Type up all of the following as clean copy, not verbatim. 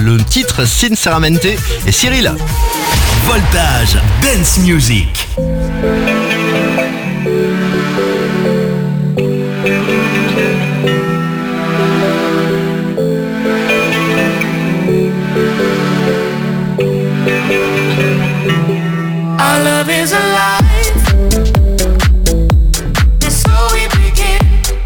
le titre Sinceramente et Cyril. Voltage Dance Music. Our love is alive. And so we begin.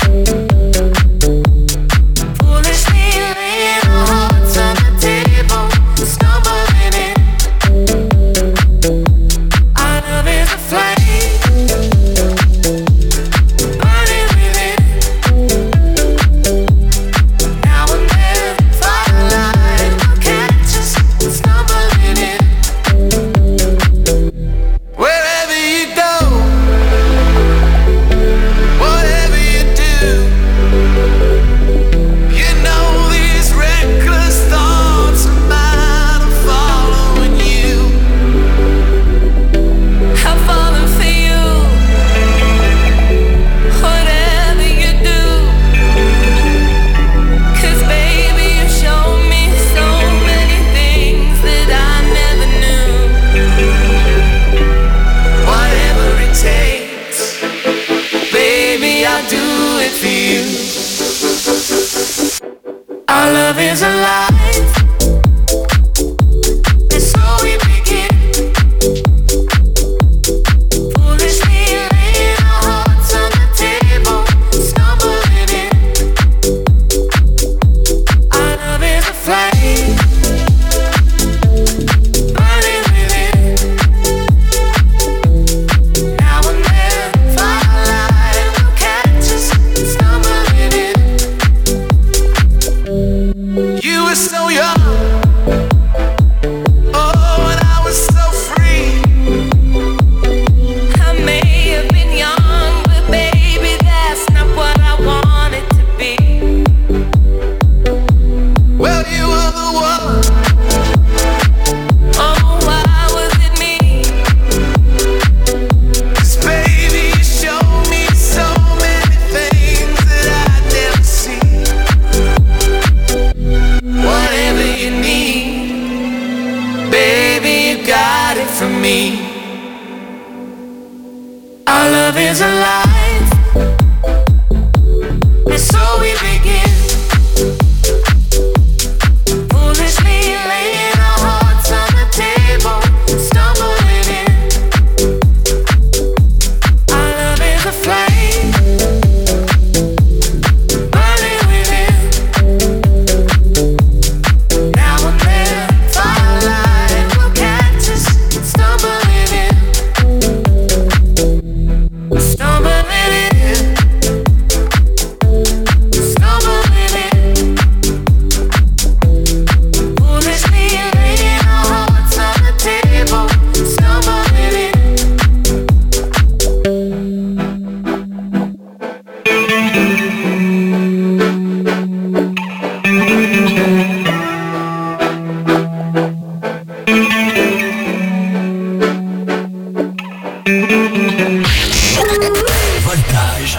Foolishly laying our hearts on the table, stumbling in. Our love is a flame, burning within. Now and then, firelight will catch us stumbling in. Wherever you go, whatever you do, you know these reckless thoughts of mine are following you. I'm falling for you, whatever you do. 'Cause baby, you show me so many things that I never knew. Whatever it takes, baby, I'll do it for you. Our love is alive, and so we begin. Foolishly laying our hearts on the table, stumbling in. Our love is a flame, burning within. Now and then, firelight will catch us stumbling in. You were so young, oh, and I was so free. I may have been young, but baby, that's not what I wanted to be. Well, you were the one. Oh, why was it me? 'Cause baby, you showed me so many things that I'd never seen. Whatever you need, baby, you got it from me. Our love is alive, and so we begin. Foolishly laying our hearts on the table, stumbling in. Our love is a flame, burning within. Now and then, firelight will catch us stumbling in. Stumbling in. Stumbling in. Foolishly laying our hearts on the table, stumbling in. Voltage.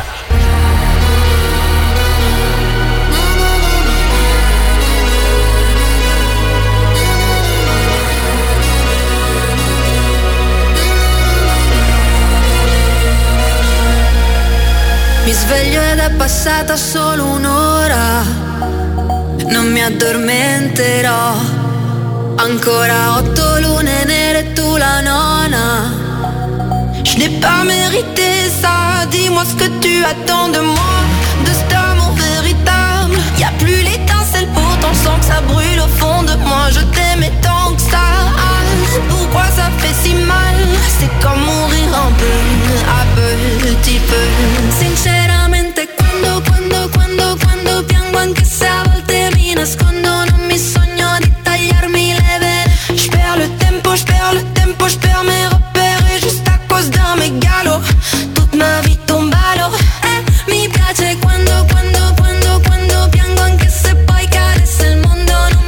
Mi sveglio ed è passata solo un'ora, non mi addormenterò. Ancora 8 lune nere e tu la nona. Je n'ai pas mérité ça, dis-moi ce que tu attends de moi, de cet amour véritable. Y a plus l'étincelle, pourtant je sens que ça brûle au fond de moi. Je t'aimais tant que ça, pourquoi ça fait si mal? C'est comme mourir un peu, a petit peu. Sinceramente quando piango, anche se a volte mi nascondo, non mi sogno di tagliarmi le vene. Je perds le tempo, je perds mes repères, juste à cause d'un mégalo. Toute ma vie tombe à l'eau. Mi piace quando piango, anche se poi cade, se il mondo non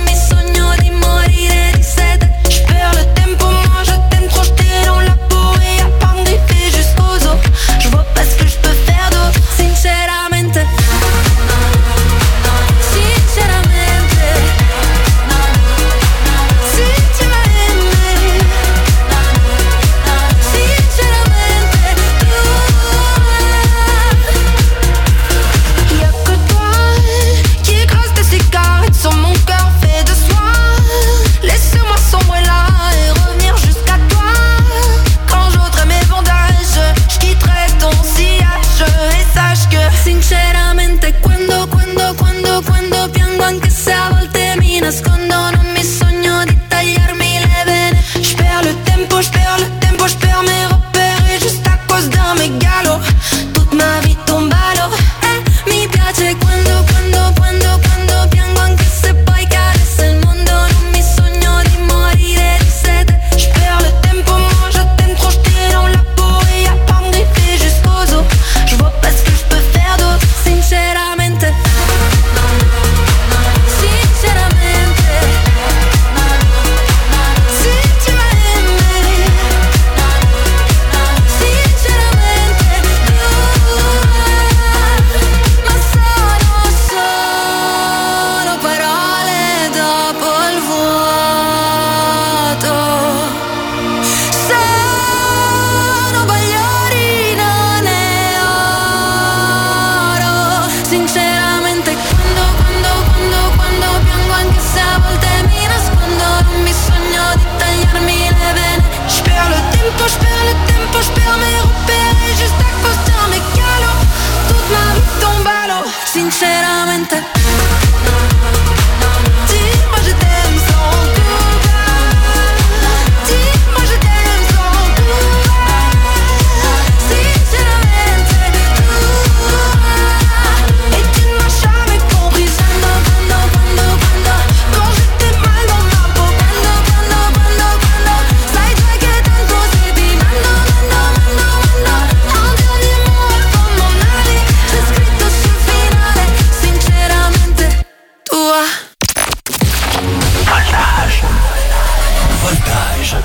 nascondo, non mi sogno di tagliarmi le vene. J'perds le tempo, j'perds le tempo, j'perds mes repères juste à cause d'un mégalo. Toute ma vie tombe à l'eau. Mi piace quando piango anche se poi carezza il mondo. Non mi sogno di morire di sete. J'perds le tempo, moi je t'aime trop, j't'ai dans la peau et y'a pas de griffer jusqu'aux os. J'vois pas ce que j'peux faire d'autre, sinceramente. Sinceramente, si tu m'as aimé, sinceramente, ma sono parole dopo il vuoto. Sono bagliori, non è oro. Sinceramente quando piango anche se a volte mi nascondo, non mi sogno di tagliarmi le vene. J'perds le tempo, j'perds mes repères juste à cause d'un mégalo. Toute ma vie tombe à l'eau, sinceramente. Dis-moi je t'aime sans courage. Dis-moi je t'aime sans courage. Sinceramente, et tu ne m'as jamais compris. Quand j'étais mal dans ma peau. Sai già che tanto sei di mano. Un dernier mot avant mon aller. C'è scritto sul finale, sinceramente, tua. Voltage. Voltage.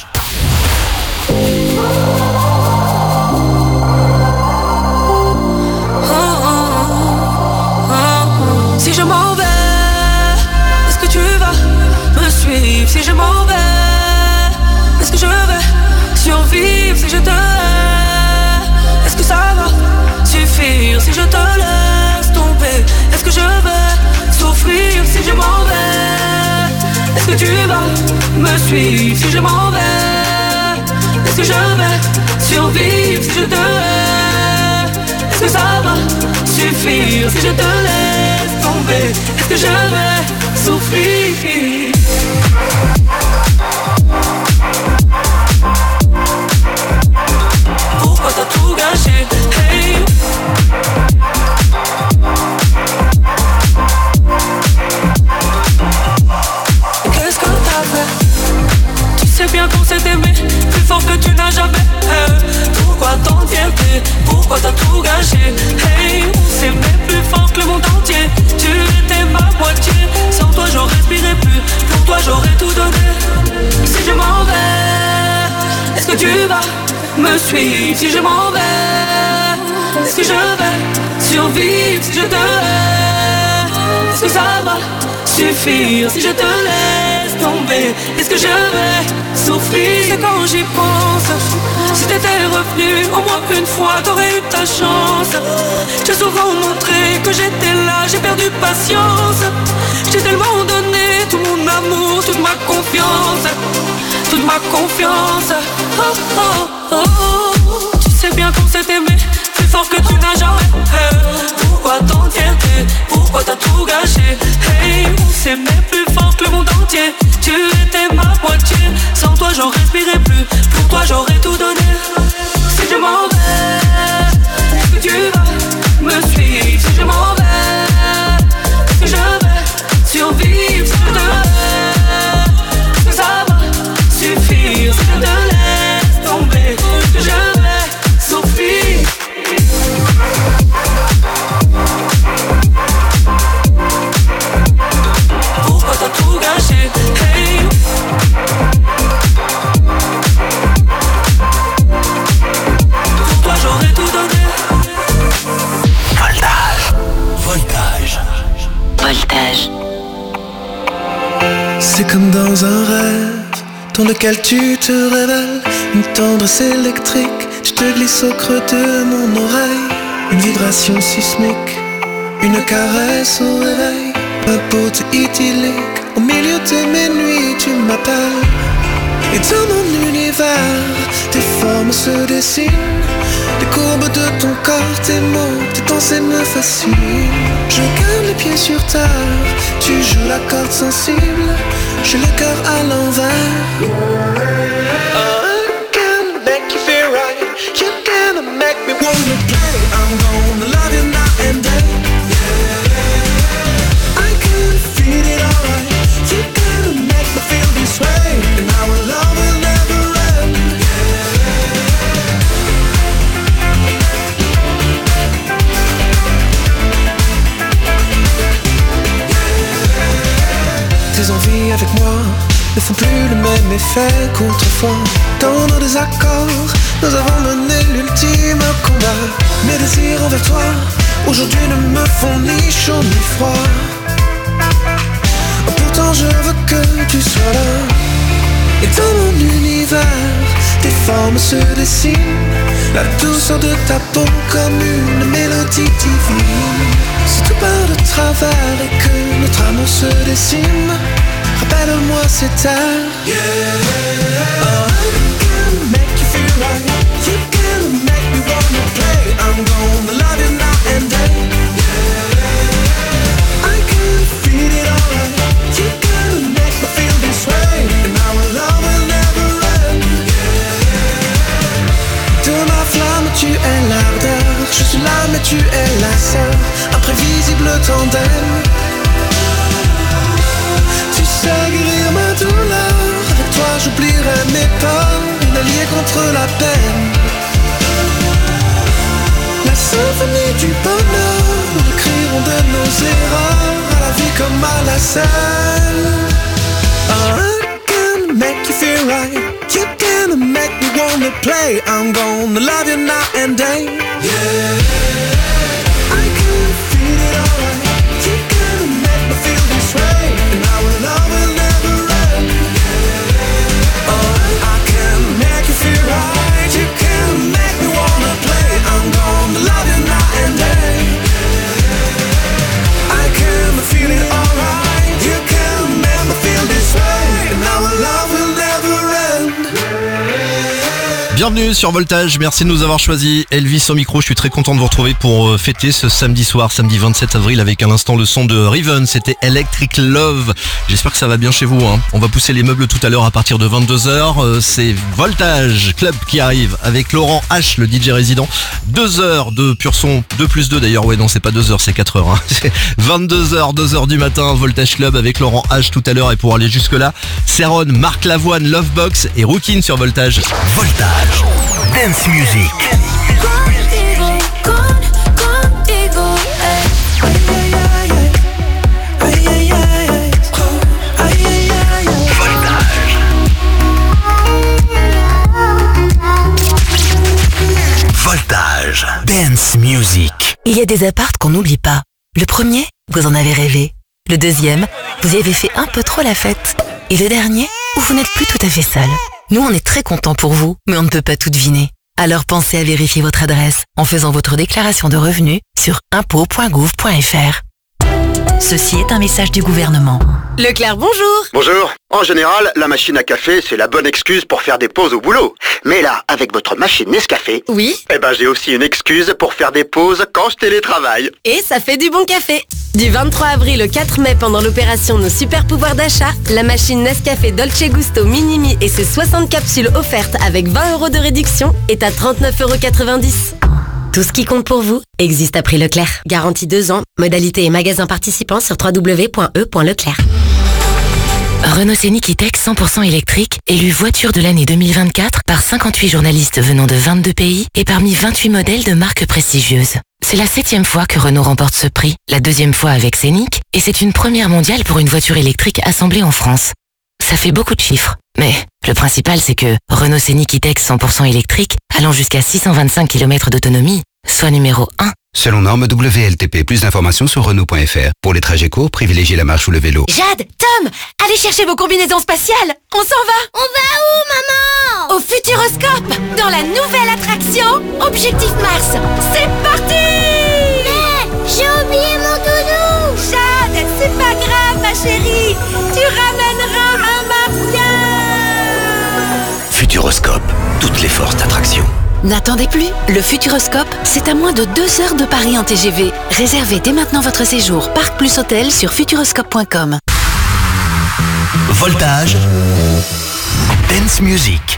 Si je m'en vais, est-ce que tu vas me suivre? Si je m'en vais, est-ce que je vais survivre? Si je te hais, est-ce que ça va suffire? Si je te laisse tomber, est-ce que je vais souffrir? Si je m'en vais, est-ce que tu vas me suivre? Si je m'en vais, est-ce que je vais survivre? Si je te hais, est-ce que ça va suffire? Si je te laisse tomber, est-ce que je vais souffrir? Pourquoi t'as tout gâché? Hey. Qu'est-ce que t'as fait? Tu sais bien qu'on s'est aimé plus fort que tu n'as jamais. Pourquoi tant de fierté? Pourquoi t'as tout gâché? Hey, on s'aimait plus fort que le monde entier. Tu étais ma moitié. Sans toi j'en respirais plus. Pour toi j'aurais tout donné. Si je m'en vais, est-ce que tu vas me suivre? Si je m'en vais, est-ce que je vais survivre? Si je te hais, est-ce que ça va suffire? Si je te laisse tomber, est-ce que je vais souffrir? C'est quand j'y pense. Si t'étais revenu au moins une fois, t'aurais eu ta chance. J'ai souvent montré que j'étais là, j'ai perdu patience. J'ai tellement donné tout mon amour, toute ma confiance. Toute ma confiance. Oh, oh, oh. Tu sais bien qu'on s'est aimé plus fort que tu n'as jamais. Pourquoi tant de fierté? Pourquoi t'as tout gâché? Hey, on s'aimait plus fort que le monde entier. Tu étais ma moitié. Sans toi j'en respirais plus. Pour toi j'aurais tout donné. Si je m'en vais, est-ce que tu vas me suivre? Si je m'en vais, est-ce que je vais survivre? Si je te hais, est-ce que ça va suffire? Si je te laisse tomber, est-ce que je vais souffrir? Pourquoi t'as tout gâché? Hey. Pour toi j'aurais tout donné. Voltage. Voltage. Voltage. C'est comme dans un rêve dans lequel tu te révèles. Une tendresse électrique, je te glisse au creux de mon oreille. Une vibration sismique, une caresse au réveil. Ma beauté idyllique, au milieu de mes nuits tu m'appelles. Et dans mon univers, tes formes se dessinent. Les courbes de ton corps, tes mots, tes pensées me fascinent. Je garde les pieds sur terre, tu joues la corde sensible. J'ai le cœur à l'envers. I can make you feel right. You can make me wanna play. I'm gonna love you night and day. I can feel it alright. You can make me feel this way. And our love will never end. Tes envies avec moi ne font plus le même effet qu'autrefois. Dans nos désaccords, nous avons mené l'ultime combat. Mes désirs envers toi, aujourd'hui ne me font ni chaud ni froid. Pourtant je veux que tu sois là. Et dans mon univers, tes formes se dessinent. La douceur de ta peau comme une mélodie divine. Si tout part de travers et que notre amour se dessine, rappelle-moi ces terres. Oh, I can make you feel right. You can make me wanna play. I'm gonna love you night and day. I can feel it alright. You can make me feel this way. And our love will never end. De ma flamme tu es l'ardeur. Je suis là mais tu es la seule. Imprévisible tandem. Tu sais guérir ma douleur. Avec toi j'oublierai mes peurs. Une alliée contre la peine. La symphonie du bonheur. Nous écrirons de nos erreurs. À la vie comme à la scène. Oh, I can make you feel right. You can make me wanna play. I'm gonna love you night and day. I can feel it alright. You can make me feel this way. And our love will never end. Oh, I can make you feel right. You can make me wanna play. I'm gonna love you night and day. I can feel it alright. You can make me feel this way. And our love will never end. Bienvenue sur Voltage, merci de nous avoir choisis. Elvis au micro, je suis très content de vous retrouver pour fêter ce samedi soir, samedi 27 avril, avec à l'instant le son de Riven, c'était Electric Love. J'espère que ça va bien chez vous, hein. On va pousser les meubles tout à l'heure à partir de 22h. C'est Voltage Club qui arrive avec Laurent H, le DJ résident. 2 heures de pur son, 2+2 d'ailleurs, ouais non c'est pas 2 heures, c'est 4 heures. Hein. C'est 22h, 2h du matin, Voltage Club avec Laurent H tout à l'heure. Et pour aller jusque là, Céron, Marc Lavoine, Lovebox et Rookin sur Voltage. Voltage. Dance Music. Voltage. Dance Music. Il y a des appartes qu'on n'oublie pas. Le premier, vous en avez rêvé. Le deuxième, vous y avez fait un peu trop la fête. Et le dernier, où vous n'êtes plus tout à fait seul. Nous, on est très contents pour vous, mais on ne peut pas tout deviner. Alors pensez à vérifier votre adresse en faisant votre déclaration de revenus sur impôts.gouv.fr. Ceci est un message du gouvernement. Leclerc, bonjour. Bonjour. En général, la machine à café, c'est la bonne excuse pour faire des pauses au boulot. Mais là, avec votre machine Nescafé, Oui. j'ai aussi une excuse pour faire des pauses quand je télétravaille. Et ça fait du bon café. Du 23 avril au 4 mai, pendant l'opération Nos Super Pouvoirs d'achat, la machine Nescafé Dolce Gusto Minimi et ses 60 capsules offertes avec 20 € de réduction est à 39,90 €. Tout ce qui compte pour vous existe à prix Leclerc. Garantie 2 ans. Modalité et magasins participants sur www.e.leclerc. Renault Scénic E-Tech 100% électrique, élu voiture de l'année 2024 par 58 journalistes venant de 22 pays et parmi 28 modèles de marques prestigieuses. C'est la 7e fois que Renault remporte ce prix, la 2e fois avec Scénic, et c'est une première mondiale pour une voiture électrique assemblée en France. Ça fait beaucoup de chiffres, mais le principal c'est que Renault Scénic E-Tech 100% électrique, allant jusqu'à 625 km d'autonomie, soit numéro 1. Selon norme WLTP, plus d'informations sur Renault.fr. Pour les trajets courts, privilégiez la marche ou le vélo. Jade, Tom, allez chercher vos combinaisons spatiales. On s'en va. On va où, maman? Au Futuroscope, dans la nouvelle attraction Objectif Mars. C'est parti. Mais j'ai oublié mon doudou. Jade, c'est pas grave, ma chérie. Tu ramèneras un martien. force d'attraction. N'attendez plus, le Futuroscope, c'est à moins de 2 heures de Paris en TGV. Réservez dès maintenant votre séjour Parc Plus Hôtel sur futuroscope.com. Voltage, Dance Music.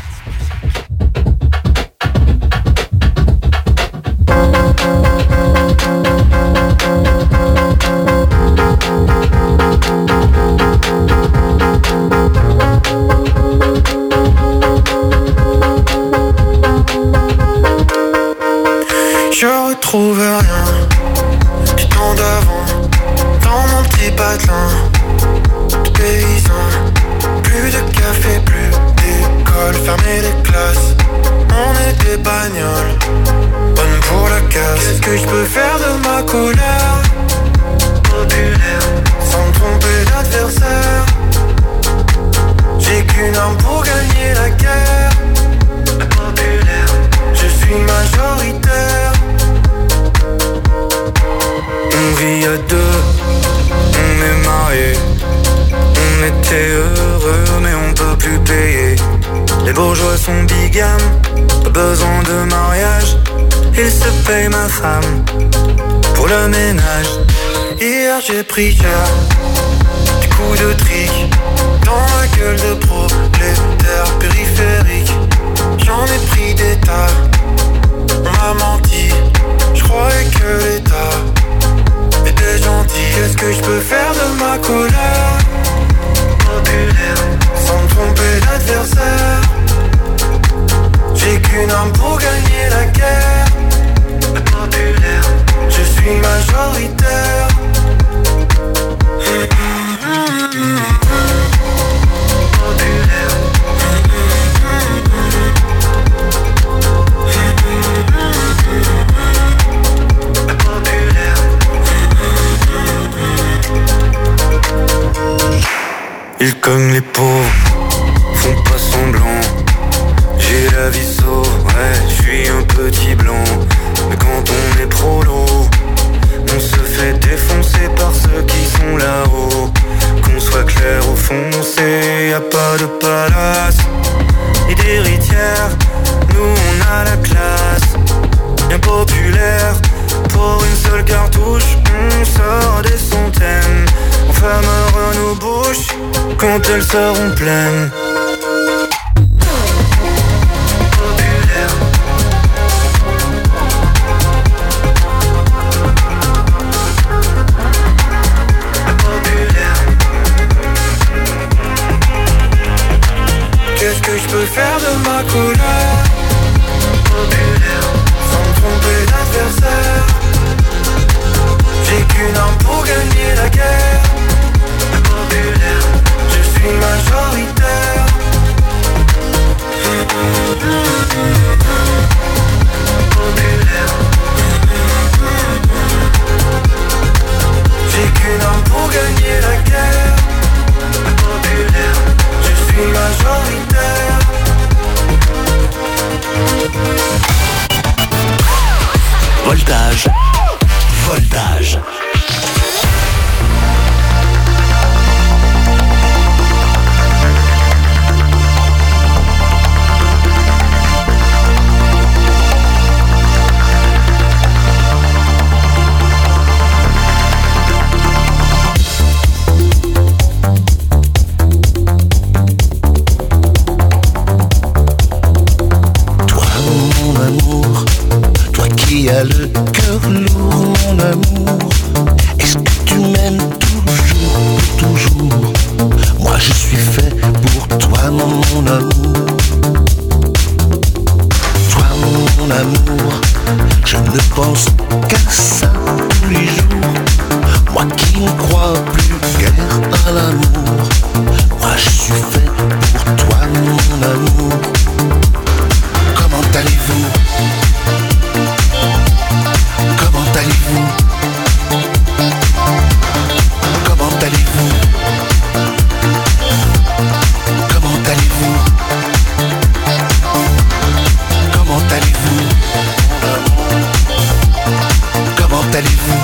Je retrouve rien du temps d'avant dans mon petit patelin de paysan. Plus de café, plus d'école, fermer les classes. On est des bagnoles, bonnes pour la casse. Qu'est-ce que je peux faire de ma colère? Populaire, sans tromper l'adversaire. J'ai qu'une arme pour gagner la guerre. Populaire, je suis majoritaire. On vit à deux, on est mariés. On était heureux mais on peut plus payer. Les bourgeois sont bigames, pas besoin de mariage. Ils se payent ma femme pour le ménage. Hier j'ai pris cher, du coup de trick dans la gueule de prolétaire périphérique. J'en ai pris des tas, on m'a menti. Je croyais que l'État était gentil. Qu'est-ce que je peux faire de ma colère? Populaire, sans tromper l'adversaire. J'ai qu'une arme pour gagner la guerre. Populaire, je suis majoritaire. Populaire. Ils cognent les pauvres, font pas semblant. J'ai la vie sauve, ouais, je suis un petit blanc. Mais quand on est prolo, on se fait défoncer par ceux qui sont là-haut. Qu'on soit clair ou foncé, y a pas de palace ni d'héritière. Nous on a la classe, bien populaire. Pour une seule cartouche, on sort des centaines. On fermera nos bouches quand elles seront pleines. Populaire. Populaire. Qu'est-ce que je peux faire de ma colère? Populaire. Sans tromper l'adversaire. J'ai qu'une arme pour gagner la guerre. Populaire, je suis majoritaire. Populaire. J'ai qu'une arme pour gagner la guerre. Populaire, je suis majoritaire. Voltage, Voltage. Qui a le cœur lourd, mon amour. Est-ce que tu m'aimes toujours? Moi je suis fait pour toi, mon amour. Toi, mon amour, je ne pense qu'à ça tous les jours. Moi qui ne crois plus guère à l'amour. Moi je suis fait pour toi, mon amour. Comment allez-vous? Comment allez-vous? Comment allez-vous? Comment allez-vous? Comment allez-vous? Comment allez-vous?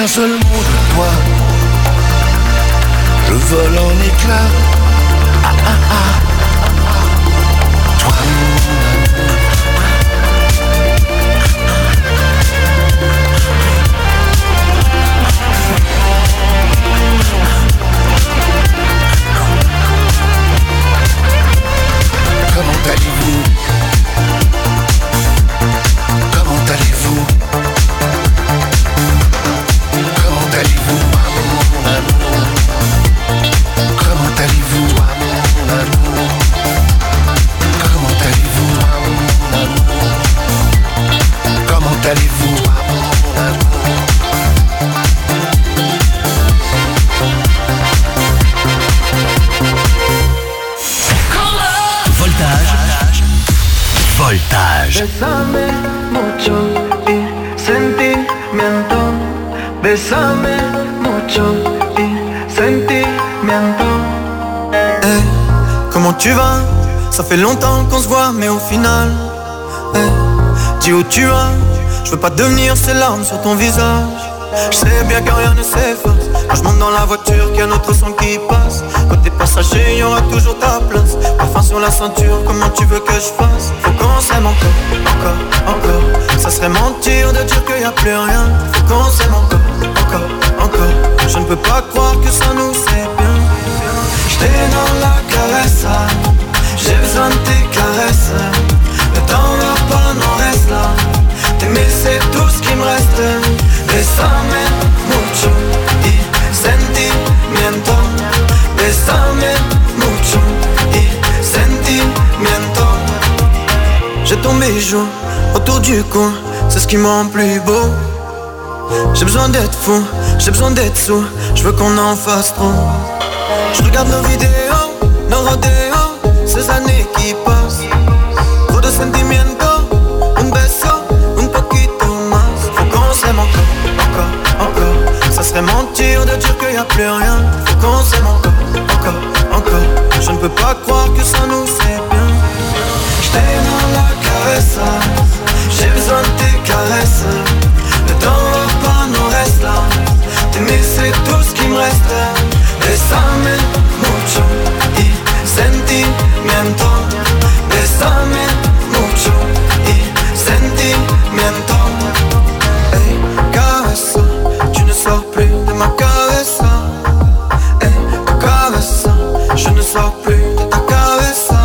un seul mot de toi. Je vole en éclats. Ah ah ah. Toi mon amour. Comment allez-vous? Comment allez-vous? Comment allez-vous, mon amour? Comment allez-vous, mon amour? Comment allez-vous, mon amour? Comment allez-vous, mon amour? Voltage. Bésame mucho y sentimiento. Bésame mucho y sentimiento. Hey, comment tu vas? Ça fait longtemps qu'on se voit, mais au final, hey, dis où tu vas. Je veux pas devenir ces larmes sur ton visage. Je sais bien que rien ne s'efface. Quand je monte dans la voiture, qu'il y a notre son qui passe. Côté passager, y aura toujours ta place. Parfum sur la ceinture, comment tu veux que je fasse? Faut qu'on s'aime encore, encore, encore. Ça serait mentir de dire qu'il y a plus rien. Faut qu'on s'aime encore, encore, encore. Je ne peux pas croire que ça nous fait bien. J'étais dans la caresse, j'ai besoin de tes caresses. Le temps va pas, non reste là. T'aimer c'est tout ce qui me reste. Bésame mucho y sentimiento. Bésame mucho y sentimiento. J'ai ton bijou autour du cou, c'est ce qui me rend plus beau. J'ai besoin d'être fou, j'ai besoin d'être sous. Je veux qu'on en fasse trop. Je regarde nos vidéos, nos rodéos, ces années qui passent. Trop de sentimiento, un beso, un poquito más. Faut qu'on s'aime encore, encore, encore. Ça serait mentir de dire qu'il y a plus rien. Faut qu'on s'aime encore, encore, encore. Je ne peux pas croire que ça nous fait bien. J'étais dans la caresse, j'ai besoin de tes caresses. Le temps va pas, non reste là. T'aimer c'est tout ce qui me reste. Bésame mucho y sentimiento. Bésame mucho y sentimiento. Hey, cabeza, tu ne sors plus de ma cabeza. Hey, cabeza, je ne sors plus de ta cabeza.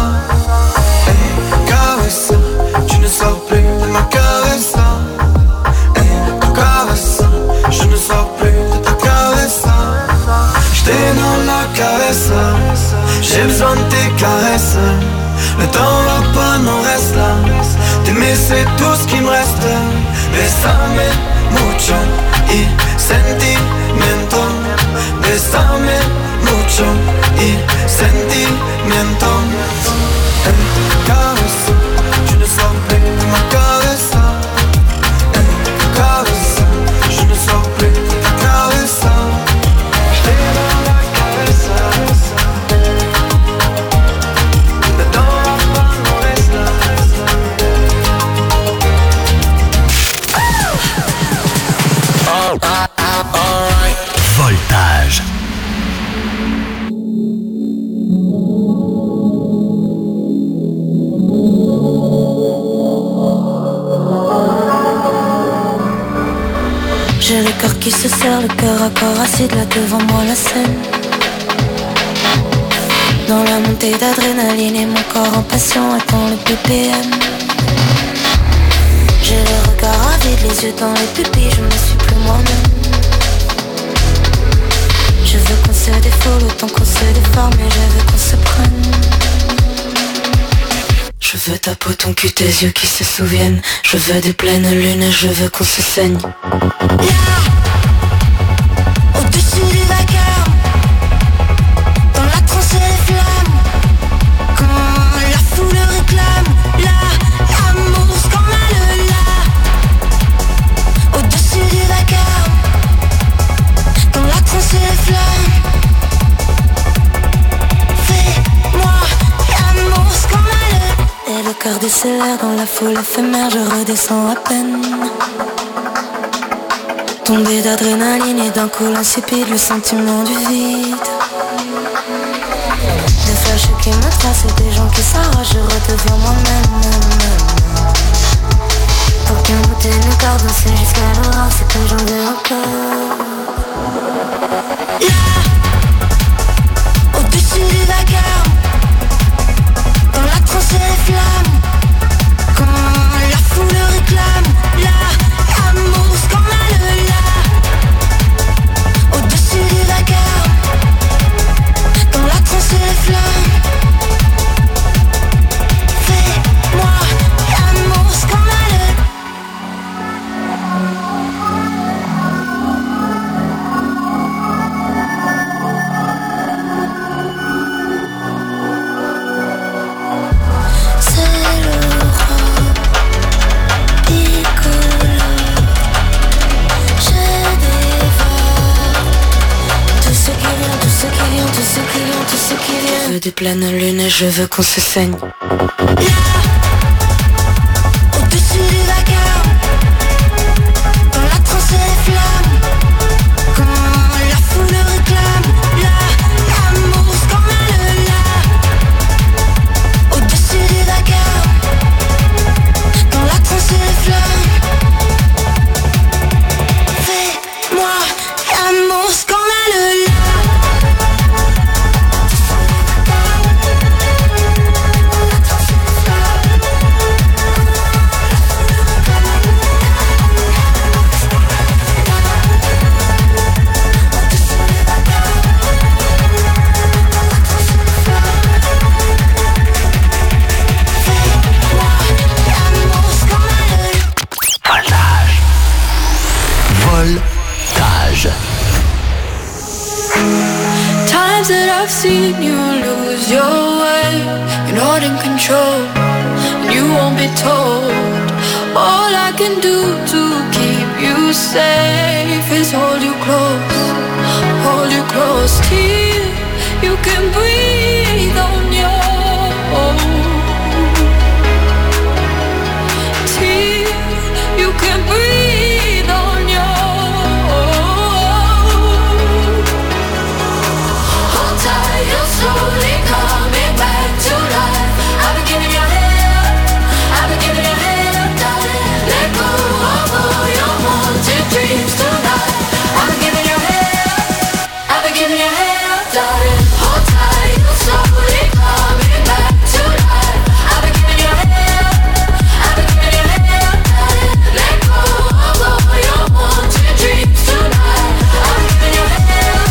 Hey, cabeza, tu ne sors plus de ma cabeza. Hey, cabeza, je ne sors plus de ta cabeza. J'étais dans la caresse, j'ai besoin de tes caresses. Le temps va pas, non reste là. T'aimer c'est tout ce qui me reste. Bésame mucho y sentimiento. Bésame mucho y sentimiento. Hey, cabeza, tu ne sors plus de ma cabeza. Hey, cabeza, je ne sors plus de ta cabeza. J'étais dans la cabeza. Le temps va pas, non reste là. Voltage. J'ai le cœur qui se serre, le cœur à corps acide là devant moi la scène. Dans la montée d'adrénaline et mon corps impatient attend le BPM. J'ai le regard avide, les yeux dans les pupilles, je ne suis plus moi-même. Je veux qu'on se défoule autant qu'on se déforme et je veux qu'on se prenne. Je veux ta peau, ton cul, tes yeux qui se souviennent. Je veux des pleines lunes, je veux qu'on se saigne. Au-dessus du vacarme, dans la transe et les flammes. Quand la foule réclame, l'amour scandale là. Au-dessus du vacarme, dans la transe et les flammes. Fais-moi l'amour scandale. Et le cœur décélère dans la foule éphémère, je redescends à peine. Tombé d'adrénaline et d'un coup l'insipide, le sentiment du vide. Des flashs qui me tracent, des gens qui s'arrachent, je redeviens moi-même. Pour qu'un bout de corps danser jusqu'à l'aurore, c'est que j'en veux encore. Là, au-dessus du vacarme, dans la transe et les flammes, quand la foule réclame, là, amour scandaleux, là, au-dessus du vacarme, dans la transe et les flammes, fais-moi l'amour scandaleux. Je veux des pleines lunes et je veux qu'on se saigne. Là, au-dessus du vacarme, dans la transe et les flammes, quand la foule réclame, là, l'amour scandaleux, là, au-dessus du vacarme, dans la transe et les flammes, fais-moi l'amour scandaleux, là. Times that I've seen you lose your way, you're not in control, and you won't be told. All I can do to keep you safe is hold you close till you can breathe on your own. Till you can breathe on your own. Hold tight, you're slowly coming back to life. I've been giving you hell, darling. Let go of all your haunted dreams tonight. I've been giving you hell, darling. Hold tight, you're slowly coming back to life. I've been giving you hell, darling. Let go of all your haunted dreams tonight. I've been giving you hell,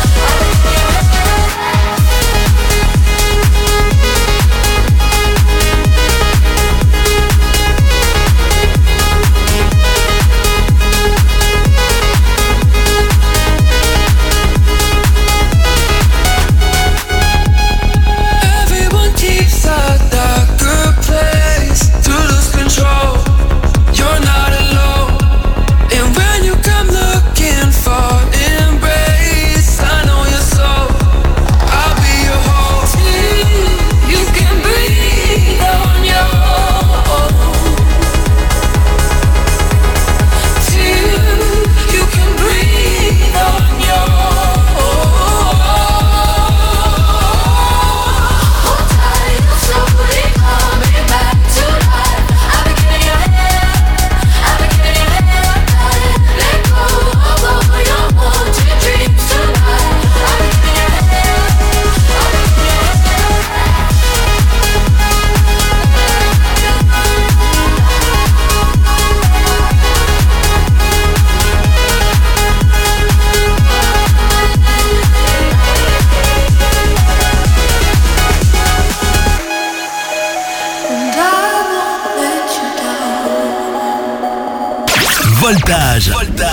Everyone keeps a darker place to lose control. You're not alone. And when you come looking for embrace, I know your soul. I'll be your host. till you can breathe on your own. Till you can breathe on your own. Hold tight, you're slowly coming back to life. I've been giving you hell, darling. Let go of all your haunted dreams tonight. I've been giving you hell, and I won't let you down. Voltage.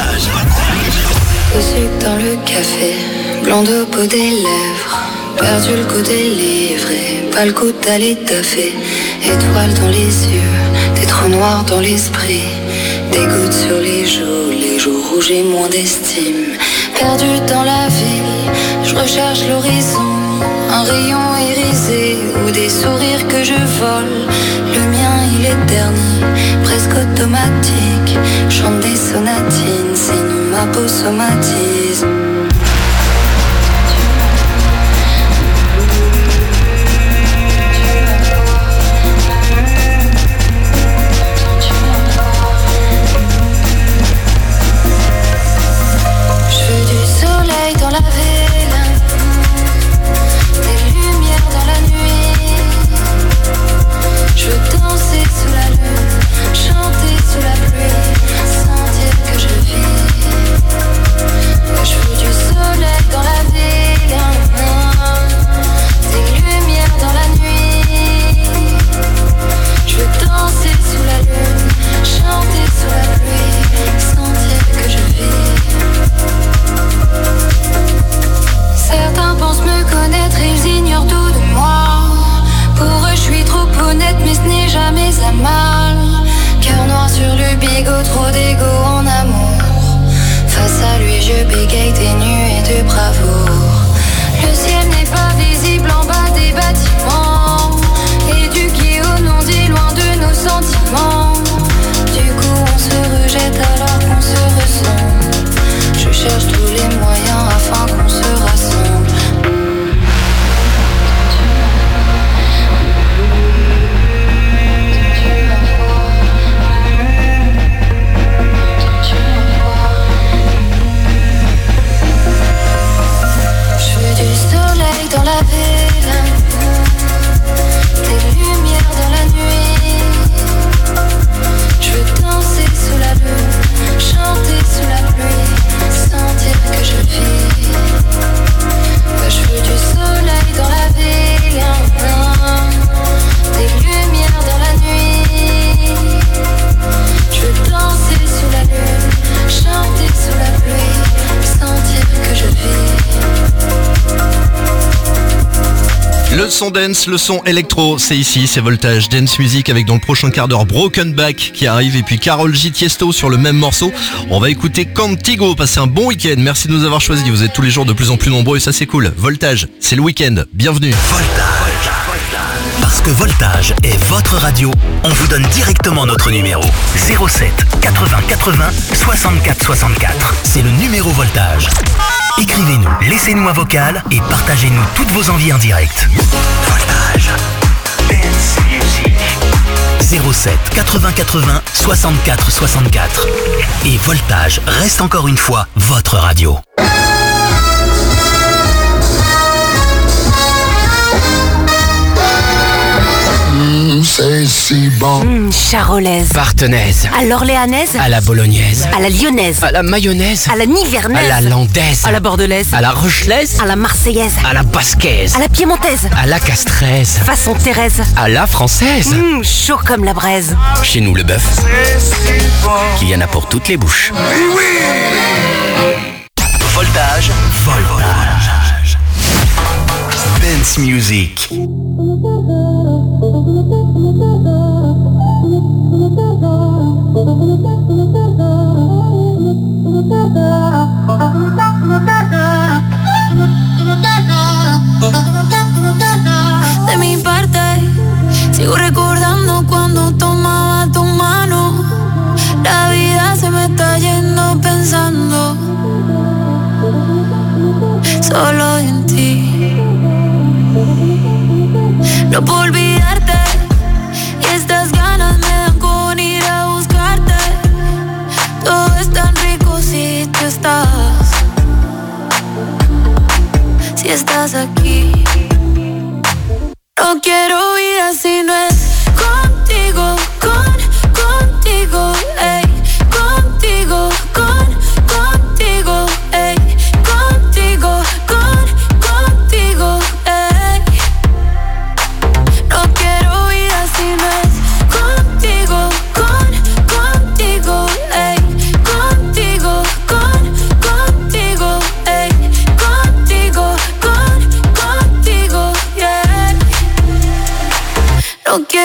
Sucre dans le café, blanc de peau des lèvres, perdu le goût des livres et pas le goût d'aller taffer. Étoiles dans les yeux, des trous noirs dans l'esprit, des gouttes sur les joues rouges et moins d'estime. Perdu dans la ville, je recherche l'horizon, un rayon irisé ou des sourires que je vole. Le mien il est terni, presque automatique, chante des sonatines, c'est nous ma peau somatise. Dans la ville, des lumières dans la nuit. Je veux danser sous la lune, chanter sous la pluie, sentir que je vis. Ouais, je veux du soleil dans la ville, des lumières dans la nuit. Je veux danser sous la lune, chanter sous la pluie, sentir que je vis. Certains pensent me connaître, ils ignorent tout de moi. Pour eux je suis trop honnête, mais ce n'est jamais à mal. Cœur noir sur le bigot, trop d'ego en amour. Face à lui je bégaye des nuées de bravoure. Le ciel n'est pas visible en bas des bâtiments. Éduqués au non dit loin de nos sentiments. Du coup on se rejette alors qu'on se ressemble. Je cherche tous les moyens afin qu'on se rassemble. Je veux du soleil dans la ville, des lumières dans la nuit. Je veux danser sous la lune, chanter sous la pluie, sentir que je vis. Ouais, je veux du soleil dans la ville, des lumières dans la nuit. Je veux danser sous la lune, chanter sous la pluie, sentir que je vis. Le son dance, le son électro, c'est ici, c'est Voltage Dance Music avec dans le prochain quart d'heure Broken Back qui arrive et puis Karol J. Tiesto sur le même morceau. On va écouter Contigo, passez un bon week-end, merci de nous avoir choisis, vous êtes tous les jours de plus en plus nombreux et ça c'est cool. Voltage, c'est le week-end, bienvenue. Voltage. Parce que Voltage est votre radio, on vous donne directement notre numéro 07 80 80 64 64. C'est le numéro Voltage. Écrivez-nous, laissez-nous un vocal et partagez-nous toutes vos envies en direct. Voltage. Dance Music. 07 80 80 64 64. Et Voltage reste encore une fois votre radio. C'est si bon. Charolaise. Partenaise. À l'orléanaise. À la bolognaise. À la lyonnaise. À la mayonnaise. À la nivernaise. À la landaise. À la bordelaise. À la rochelaise. À la marseillaise. À la basquaise. À la piémontaise. À la castraise. Façon Thérèse. À la française. Chaud comme la braise. Chez nous, le bœuf, il y en a pour toutes les bouches. Voltage. Voltage. Dance Music. De mi parte, sigo recordando cuando tomaba tu mano. La vida se me está yendo pensando solo en ti. No puedo olvidarte y estas ganas me dan con ir a buscarte. Todo es tan rico si tú estás. Si estás aquí. No quiero vida si no es contigo, contigo, ey. Contigo, contigo, ey. Contigo, contigo, ey. No quiero vida si no es contigo, contigo, ey. Contigo, contigo, ey. Contigo, contigo, yeah. No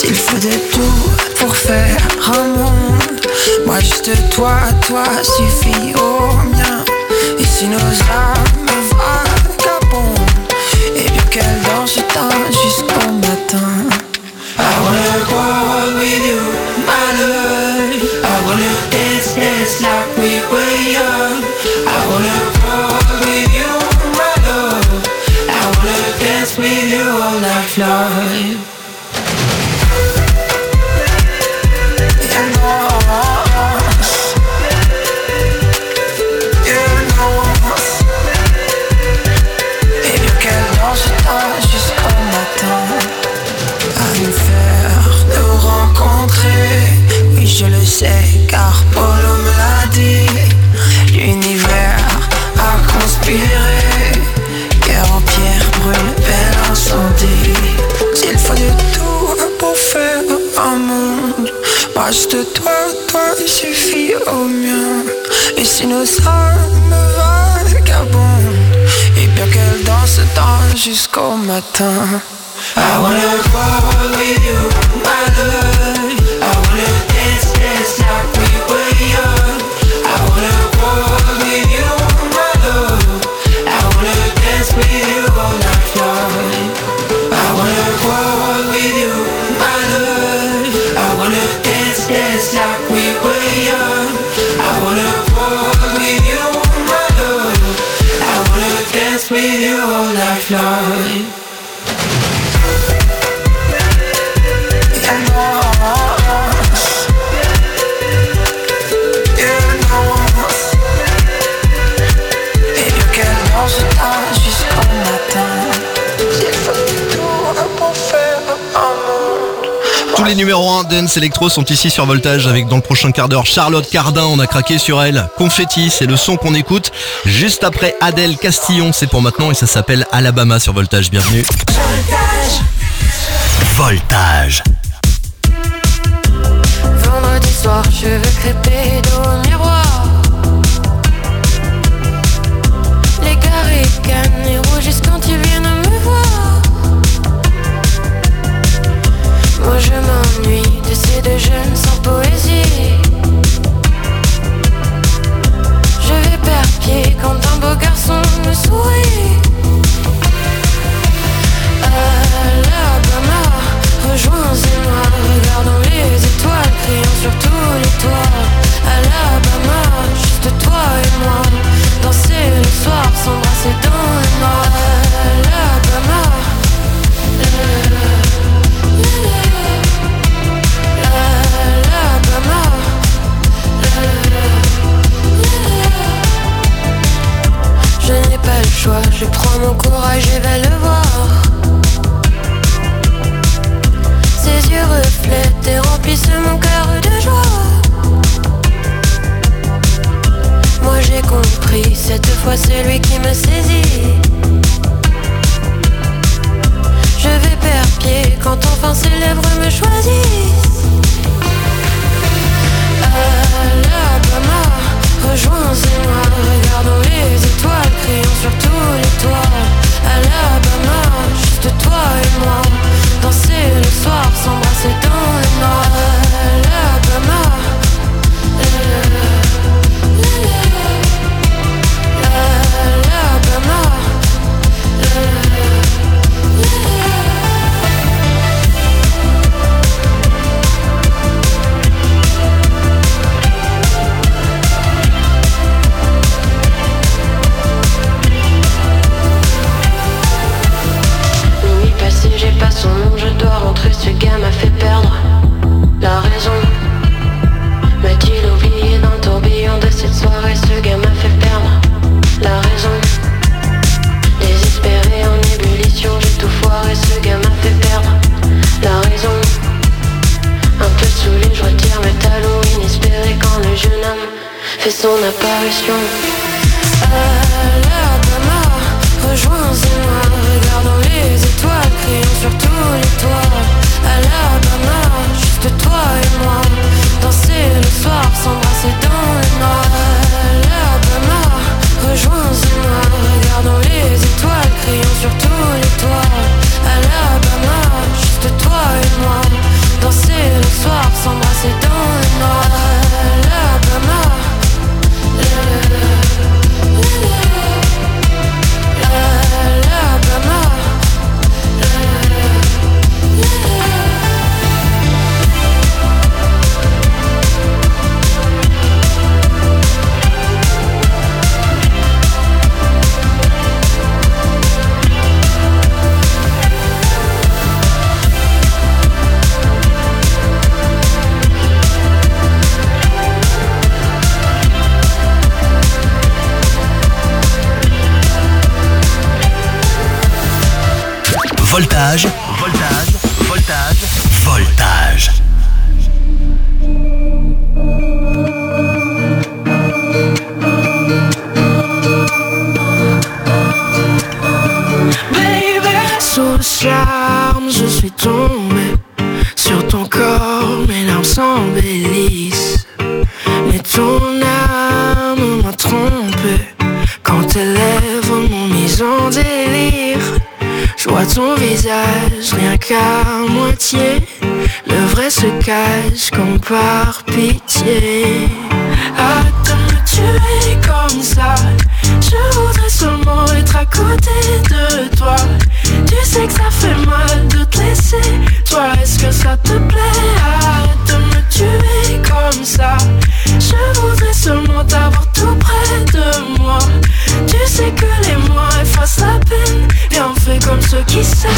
Il faut de tout pour faire un monde. Moi juste toi suffit au mien. Et si nos âmes vagabondent, et bien qu'elles dansent jusqu'au matin. I wanna go with you, my love. I wanna dance like we were young. I wanna go with you, my love. I wanna dance with you all night long. Je le sais car Polo me l'a dit. L'univers a conspiré. Cœur en pierre brûle, bel incendie. S'il faut de tout pour faire un monde, moi juste toi suffit au mien. Et si nos âmes vagabondent, et bien qu'elles dansent jusqu'au matin. I wanna go with you, my love. I wanna dance like we were young. I wanna go with you, my love. I wanna dance with you all night long. I wanna go with you, my love. I wanna dance like we were young. I wanna go with you, my love. I wanna dance with you all night long. Tous les numéros 1 Dance Electro sont ici sur Voltage avec dans le prochain quart d'heure Charlotte Cardin, on a craqué sur elle. Confetti, c'est le son qu'on écoute. Juste après Adèle Castillon, c'est pour maintenant et ça s'appelle Alabama sur Voltage. Bienvenue. Voltage. Vendredi soir, cheveux crêpés dos au miroir. Les gars ricanent et rougissent quand ils viennent me voir. Moi je m'ennuie de ces deux jeunes sans poésie. Je vais perdre pied quand un beau garçon me sourit. Alabama, rejoins-moi, regardons les étoiles, crions sur tous les toits. Alabama, juste toi et moi, danser le soir, s'embrasser dans le noir. Alabama, je n'ai pas le choix, je prends mon courage et vais le voir. Ses yeux reflètent et remplissent mon cœur de joie. Moi j'ai compris, cette fois c'est lui qui me saisit. Je vais perdre pied quand enfin ses lèvres me choisissent. Alabama, rejoins-moi, regardons les étoiles, crions sur tous les toits. Alabama, juste toi et moi, danser le soir, s'embrasser dans le noir. Alabama, Alabama, j'ai pas son nom, je dois rentrer, ce gars m'a fait perdre la raison. M'a-t-il oublié dans le tourbillon de cette soirée, ce gars m'a fait perdre la raison. Désespéré en ébullition, j'ai tout foiré, ce gars m'a fait perdre la raison. Un peu saoulé, je retire mes talons, inespéré quand le jeune homme fait son apparition. Alabama, rejoins-moi, regardons les étoiles, crions sur tous les toits. Alabama, juste toi et moi, danser le soir, s'embrasser dans le noir. Alabama, rejoins-moi, regardons les étoiles, crions sur tous les toits. Alabama, juste toi et moi, Voltage. Sous le charme, je suis tombé sur ton corps, mes larmes s'embellissent. Mais ton âme m'a trompé quand tes lèvres m'ont mis en délire. Je vois ton visage rien qu'à moitié, le vrai se cache comme par pitié. Arrête de me tuer comme ça, je voudrais seulement être à côté de toi. Tu sais que ça fait mal de te laisser, toi est-ce que ça te plaît? Arrête de me tuer comme ça, je voudrais seulement t'avoir tout près de moi. Tu sais que les mois effacent la peine, viens on fait comme ceux qui s'aiment.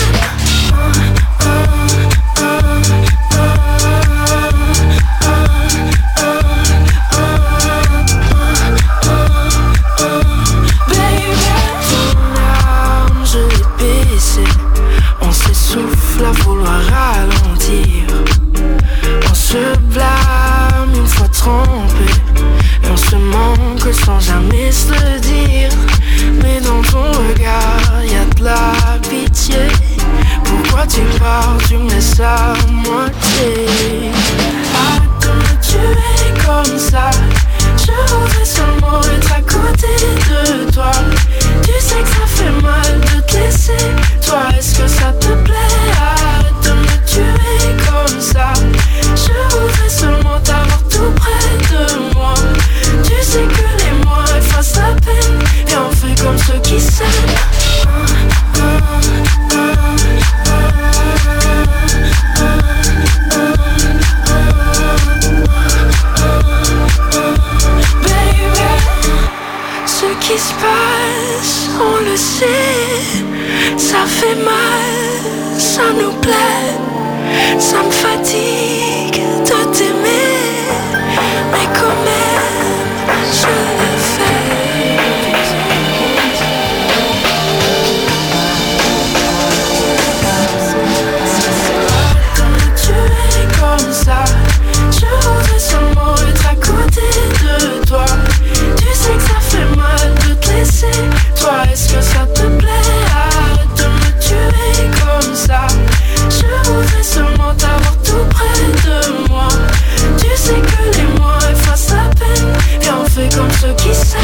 On s'essouffle à vouloir ralentir. On se blâme une fois trompé, et on se manque sans jamais se le dire. Mais dans ton regard y'a de la pitié. Pourquoi tu pars, tu me laisses à moitié? Arrête de me tuer comme ça, je voudrais seulement être à côté de toi. Tu sais que ça fait mal de te laisser, toi est-ce que ça te plaît? Arrête de me tuer comme ça, je voudrais seulement t'avoir tout près de moi. Tu sais que les mois effacent la peine, et on fait comme ceux qui s'aiment. Ce qui se passe, on le sait, ça fait mal, ça nous plaît, ça me fatigue de t'aimer, mais quand même, je le fais. De me tuer comme ça, je voudrais seulement être à côté de toi. Tu sais que ça fait mal de te laisser, toi est-ce que ça te plaît? Arrête de me tuer comme ça, je voudrais seulement t'avoir tout près de moi. Tu sais que les mois effacent la peine, et on fait comme ceux qui s'aiment.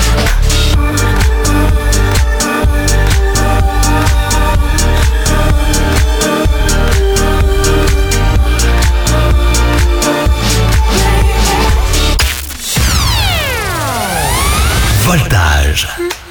Voltage.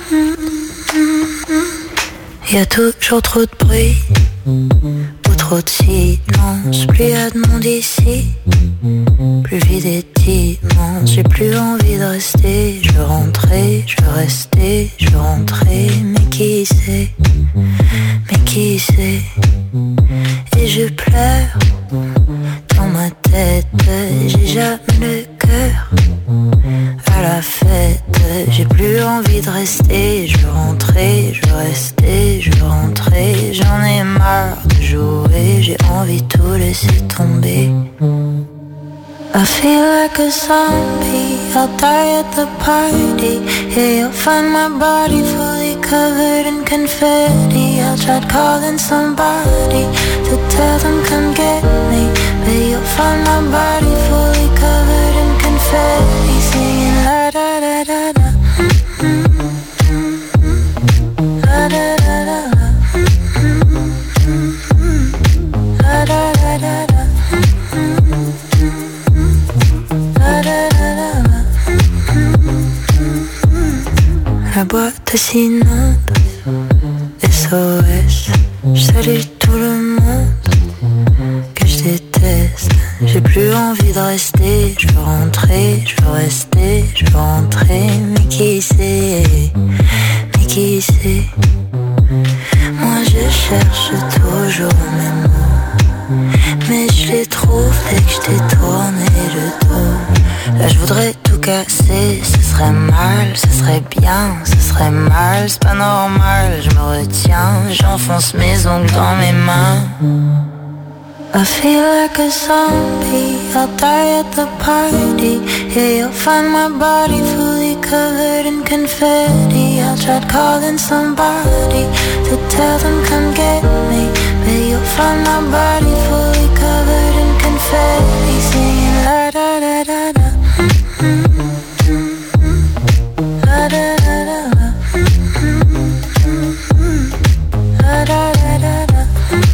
Y'a toujours trop de bruit, ou trop de silence. Plus y'a de monde ici, plus vide et immense. J'ai plus envie de rester, je veux rentrer, je veux rester, je veux rentrer. Mais qui sait, et je pleure dans ma tête. J'ai jamais le cœur à la fête. J'ai plus envie de rester, je veux rentrer, je veux rester, je veux rentrer. J'en ai marre de jouer, j'ai envie de tout laisser tomber. I feel like a zombie, I'll die at the party. Yeah, you'll find my body fully covered in confetti. I tried calling somebody to tell them come get me, but you'll find my body fully covered in confetti. Singing la da da da da. La da da da da. La da da da da. La boîte s'inonde, SOS. Je salue tout le monde que je déteste. J'ai plus envie de rester, je veux rentrer, je veux rester, je veux rentrer. Mais qui sait, moi je cherche toujours mes mots, mais je les trouve dès que je t'ai tourné le dos. Là je voudrais tout casser, ce serait mal, ce serait bien, ce serait mal, c'est pas normal, je me retiens, j'enfonce mes ongles dans mes mains. I feel like a zombie, I'll die at the party. Yeah, you'll find my body fully covered in confetti. I tried calling somebody to tell them come get me, but you'll find my body fully covered in confetti. Singing la da da da da. La da da da da. La da da da da.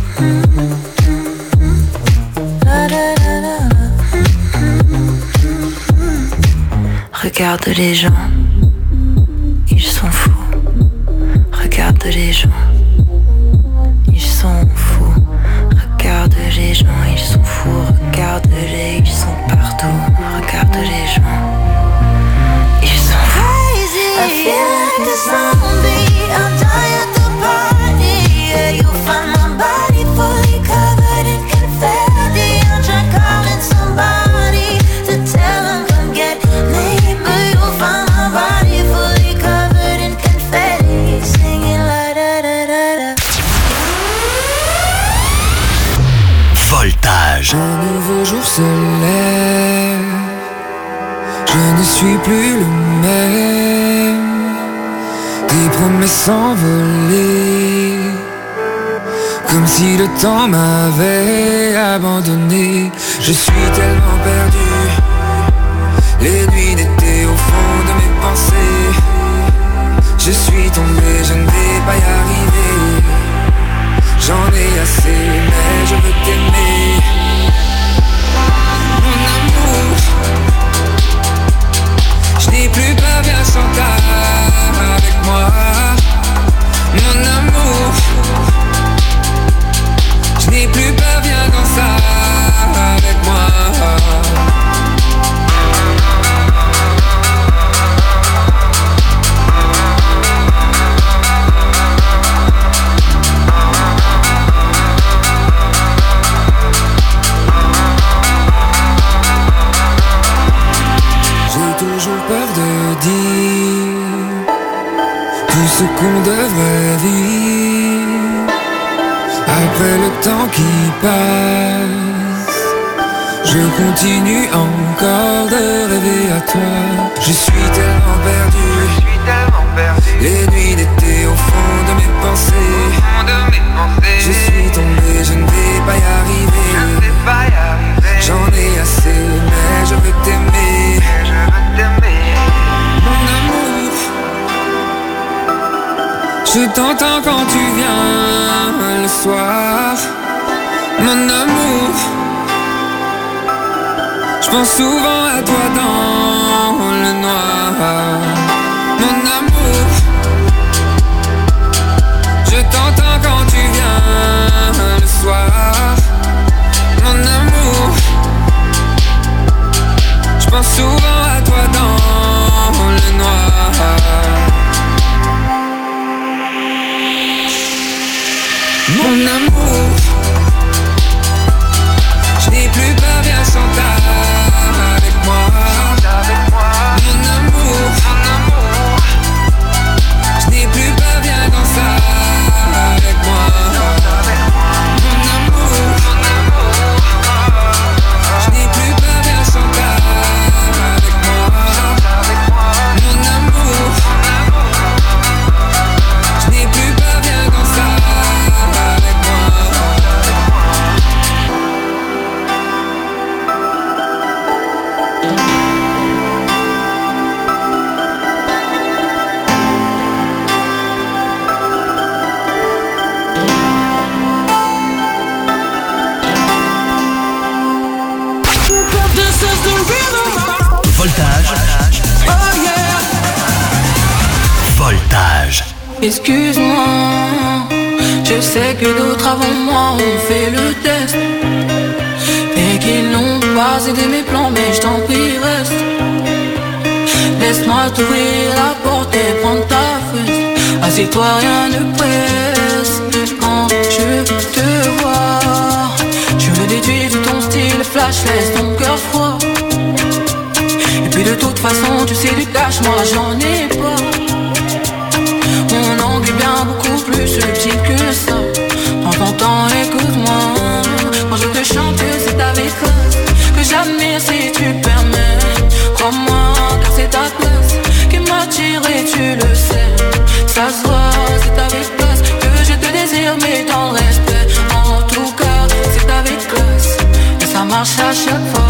Regarde les gens, ils sont fous. Regarde les gens, ils sont fous. Regarde les gens, ils sont fous. Regarde-les, ils sont partout. Regarde les gens, ils sont crazy. I feel like a zombie, I'll die at the party. Yeah, you'll find my body fully covered in confetti. I'll try calling somebody to tell them come get me, but you'll find my body fully covered in confetti. Singing la da da da da. Voltage. Un nouveau jour se lève, je ne suis plus le même. Des promesses s'envolaient, comme si le temps m'avait abandonné. Je suis tellement perdu, les nuits n'étaient au fond de mes pensées. Je suis tombé, je ne vais pas y arriver. J'en ai assez, mais je veux t'aimer. Mon amour, je n'ai plus peur, viens chanter avec moi. Mon amour, je n'ai plus peur, viens danser avec moi. J'ai toujours peur de dire tout ce qu'on devrait vivre. Après le temps qui passe, je continue encore de rêver à toi. Je suis tellement perdu, les nuits n'étaient au fond de mes pensées. Je suis tombé, je ne vais pas y arriver. J'en ai assez, mais je veux t'aimer. Mon amour, je t'entends quand tu viens le soir. Mon amour, je pense souvent à toi dans le noir. Mon amour, je t'entends quand tu viens le soir. Mon amour, je pense souvent à toi dans le noir. Mon amour, je n'ai plus peur, viens chanter avec moi. Mon amour, je n'ai plus peur, viens danser avec moi. Mon amour, je n'ai plus peur, viens chanter avec moi. Mon amour, je n'ai plus peur, viens danser avec moi. Voltage. Voltage. Excuse-moi, je sais que d'autres avant moi ont fait le test et qu'ils n'ont pas aidé mes plans, mais je t'en prie reste. Laisse-moi t'ouvrir la porte et prendre ta fesse. Assieds-toi, rien ne presse. Quand je te vois, je me déduis de ton style flash, laisse ton cœur froid. Et puis Puis de toute façon tu sais du cash, moi j'en ai pas. Mon angle est bien beaucoup plus subtil que ça. Prends ton temps, écoute-moi. Quand je te chante, c'est avec classe que j'admire si tu permets. Crois-moi, car c'est ta place qui m'attire et tu le sais. Ça se voit, c'est avec classe que je te désire, mais dans le respect. En tout cas, c'est avec classe et ça marche à chaque fois.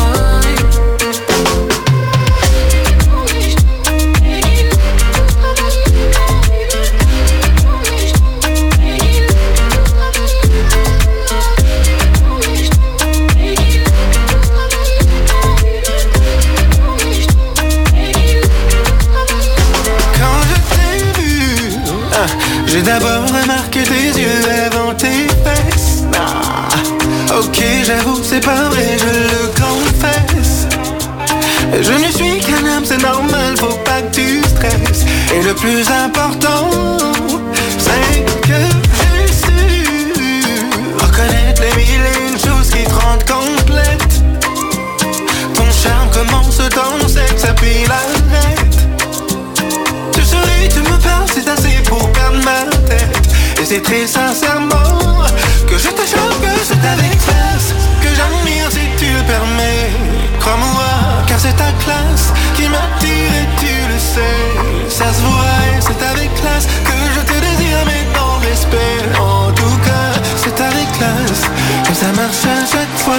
J'ai d'abord remarqué tes yeux avant tes fesses. Ok, j'avoue, c'est pas vrai, je le confesse. Je ne suis qu'un homme, c'est normal, faut pas que tu stresses. Et le plus important, c'est que j'ai su reconnaître les mille et une choses qui te rendent complète. Ton charme commence dans sexe, puis l'arrête. Tu souris, tu me parles, c'est assez pour perdre ma tête. Et c'est très sincèrement que je te jure que c'est avec classe que j'admire si tu le permets. Crois-moi, car c'est ta classe qui m'attire et tu le sais. Ça se voit et c'est avec classe que je te désire, mais dans le respect. En tout cas, c'est avec classe que ça marche à chaque fois.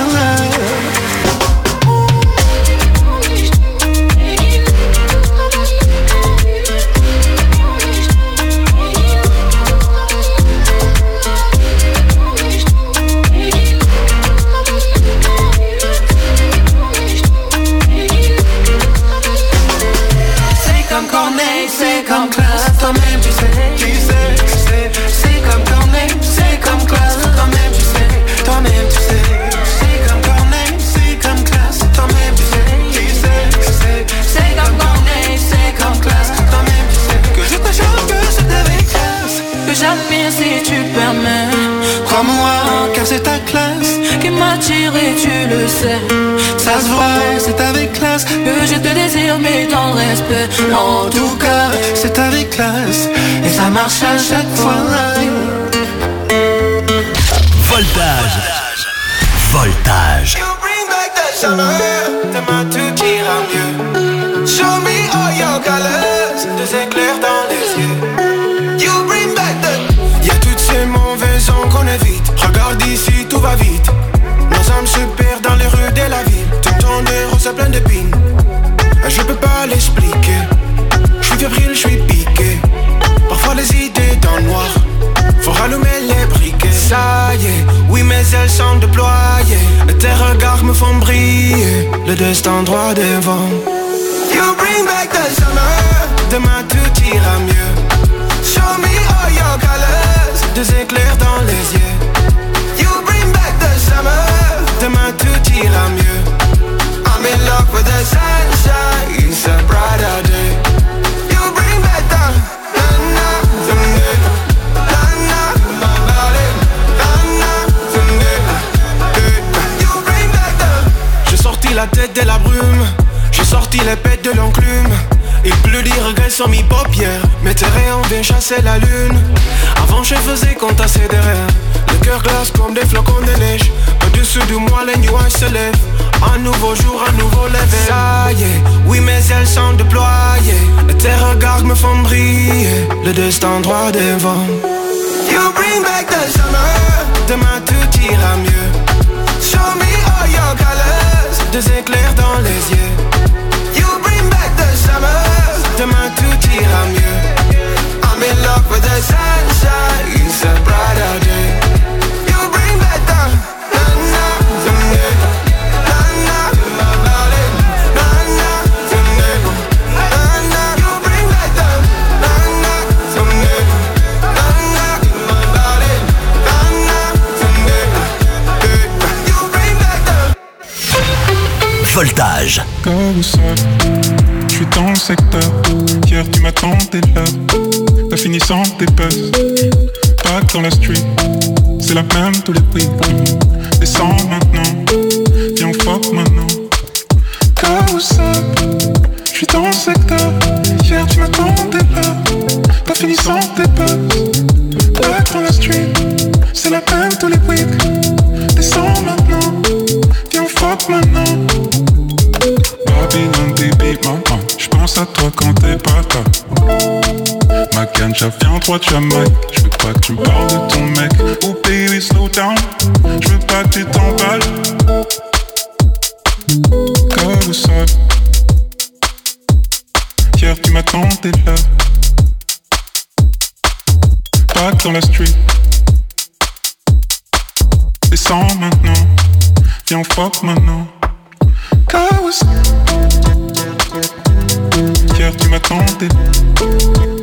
C'est comme classe, toi-même tu sais, c'est comme Corneille, c'est comme classe, toi-même tu sais, c'est comme Corneille, c'est comme classe, toi-même tu sais, c'est comme Corneille, c'est comme classe, toi-même tu sais, que je te jure que c'est avec classe, que j'admire si tu permets, crois-moi, car c'est ta classe qui m'attire et tu le sais. Ça se voit, c'est avec classe que je te désire, mais dans le respect. En tout cas, c'est avec classe et ça marche à chaque fois. Voltage. Voltage. You bring back the summer, demain tout ira mieux. Show me all your colors, des éclairs dans les yeux. You bring back the... Y'a toutes ces mauvaises ondes qu'on évite. Regarde ici, tout va vite. Nos âmes se perdent dans les rues de la ville. T'entends des roses plein d'épines. Je peux pas l'expliquer. Je suis fébrile, je suis piqué. Parfois les idées dans le noir. Faut rallumer les briquets. Ça y est, oui mes ailes sont déployées. Tes regards me font briller. Le destin droit devant. You bring back the summer, demain tout ira mieux. Show me all your colors, des éclairs dans les yeux. You bring back the summer, demain tout ira mieux. I'm in love with the sunshine, it's a brighter day. You bring back the na-na, someday. Na-na, my body, na-na, someday. You bring back the... J'ai sorti la tête de la brume, j'ai sorti les pètes de l'enclume. Il pleut des regrets sur mes paupières, mais tes rayons viennent chasser la lune. Avant je faisais comptasser des rêves. Le cœur glace comme des flocons de neige. Au-dessus de moi les nuages se lèvent. Un nouveau jour, un nouveau lever. Ça y est, oui mes ailes sont déployées. Et tes regards me font briller. Le destin droit devant. You bring back the summer, demain tout ira mieux. Show me all your colors, des éclairs dans les yeux. You bring back the summer, demain tout ira mieux. I'm in love with the sunshine, it's a brighter day. You bring back the na-na, someday. Na-na, my body, na-na, someday. Na-na, you bring back the na-na, someday. Na-na, my body, na-na, someday. You bring back the... Voltage. Carousel, je suis dans le secteur. Hier tu m'attendais là. T'as fini sans tes buzz. Back dans la street, c'est la même tous les prix. Descends maintenant, viens on fuck maintenant. Carousel, dans le secteur. Hier tu m'attendais là, pas fini sans tes potes. Back dans la street, c'est la peine tous les weeks. Descends maintenant, viens on fuck maintenant. Babylone baby maman, j'pense à toi quand t'es pas là. Ma ganja vient droit de Jamaïque. J'veux pas que tu me parles de ton mec. Oh baby slow down, j'veux pas que tu t'emballes. Carousel. Hier tu m'attendais là. Back dans la street. Descends maintenant, viens on fuck maintenant. Carousel. Hier tu m'attendais.